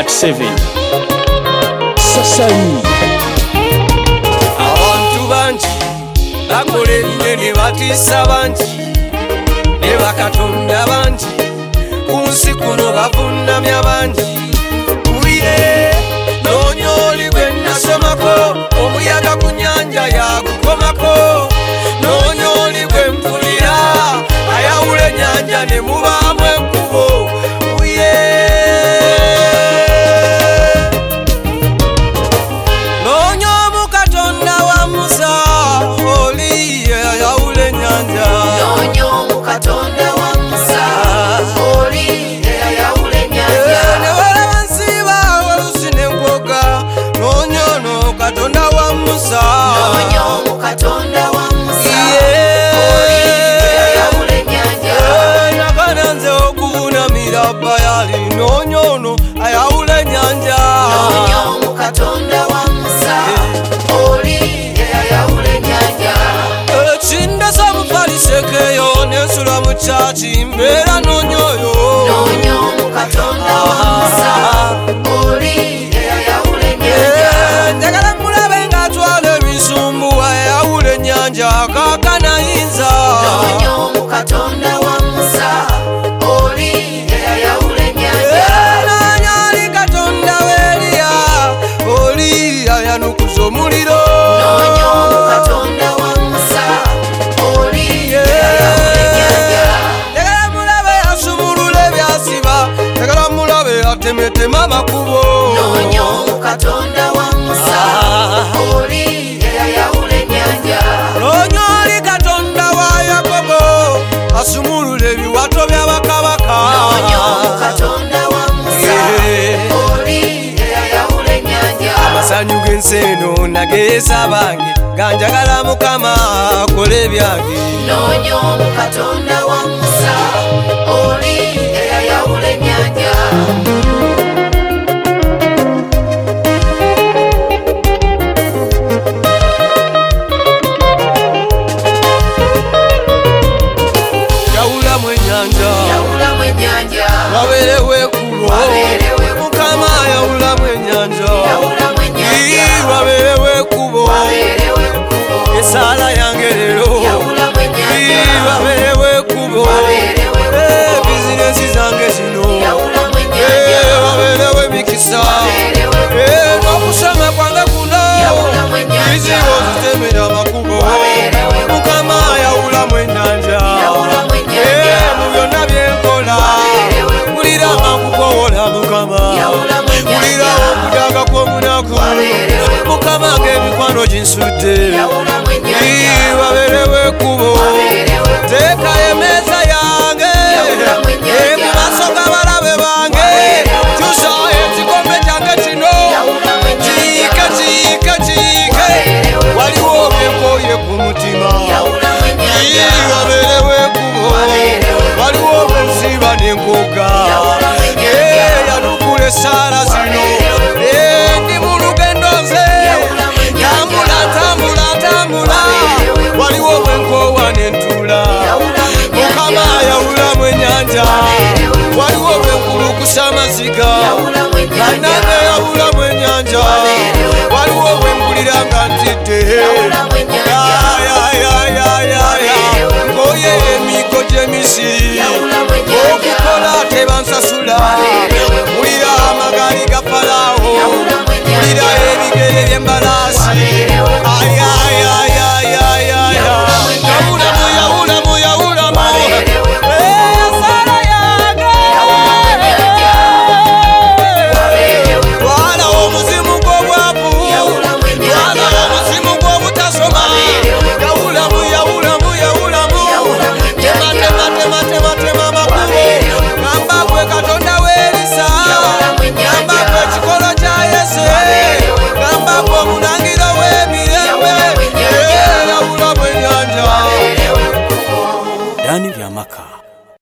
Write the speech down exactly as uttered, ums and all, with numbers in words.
Black Seven Sasani abantu bangi bakola ebinene batiisa bangi ne bakatonda bangi ku nsi kuno bavunamya bangi uye noonya oli gwe nasomako omuyaga ku nyanja yagukomako noonya oli gwe mpulira ayawula ennyanja ne mubaamu enkubo uye noonya omukatonda wa Musa oli ayawula ennyanja noonya omukatonda wa Musa oli ayawula ennyanja ne balaba nsiba olusi n'enkoga noonya ono katonda wa Musa noonya omukatonda wa Musa oli ayawula ennyanja nakana nze okuvunamira Bayali noonya ono ayawula ennyanja noonya omukatonda wa Musa oli ayawula ennyanja ekindasa mufalisekeyo nensula mu kyaki mbeera noonya oyo noonya omukatonda wa Musa oli ayawula ennyanja njagala mulabe ng'atwala ebisumbu ayawula ennyanja kakanayinza noonya omukatonda wa Musa oli ayawula ennyanja nanya ali katonda w'Eriya oli ayanukuza omuliro noonya omukatonda wa Musa oli ayawula ennyanja njagala mulabe asumulula ebyasiba njagala mulabe atemetema amakubo noonya omukatonda wa Musa oli ayawula ennyanja noonya oli katonda wa Yakobo asumulula ebiwato by'abakabaka noonya omukatonda wa Musa oli ayawula ennyanja amasanyu g'ensi eno nageesa bange ganjagala Mukama akole ebyange noonya omukatonda wa Musa oli ayawula ennyanja yawulamu ennyanja yawulamu ennyanja wabeerewo ekkubo Wabeerewo ekkubo. Mukama yawulamu ennyanja yawulamu ennyanja Ii, wabeerewo ekkubo wabeerewo ekkubo esaala yange leero yawulamu ennyanja Ii, wabeerewo ekkubo wabeerewo Eh, ekkubo bizinensi zange zino yawulamu Eh, ennyanja wabeerewo emikisa wabeerewo Eh, ekkubo n'okusoma kwange kuno yawulamu ennyanja bizibu ozitemera amakubo Wabeerewo ekkubo. Mukama yawulamu ennyanja Yawulamu ennyanja. Eh, mu byonna byenkola Wabeerewo ekkubo. mpulira akukowola Mukama Yawulamu ennyanja. mpulira okudaga kw'omunaku Wabeerewo ekkubo. Mukama ng'emikwano ginsudde yawulamu ennyanja Ii, wabeerewo ekkubo Wabeerewo ekkubo. teeka emeeza yange Yawulamu ennyanja. Eh, mu maaso g'abalabe bange Wabeerewo ekkubo. kyusa ekikombe kyange kino Yawulamu ennyanja. kiike kiike kiike Wabeerewo ekkubo. waliwo byenkoye ku mutima yawulamu ennyanja. Ii, wabeerewo ekkubo Wabeerewo ekkubo. waliwo bwensiba n'enkoga Yawulamu ennyanja. Eh, yanukula esaala zino Wabeerewo ekkubo. Eh, ndi mu lugendo nze Yawulamu ennyanja. tambula tambula tambula Wabeerewo ekkubo. waliwo bwenkowa n'entula Yawulamu ennyanja. Mukama yawulamu ennyanja Wabeerewo ekkubo. waliwo bwenkulukusa amaziga Yawulamu ennyanja. bannange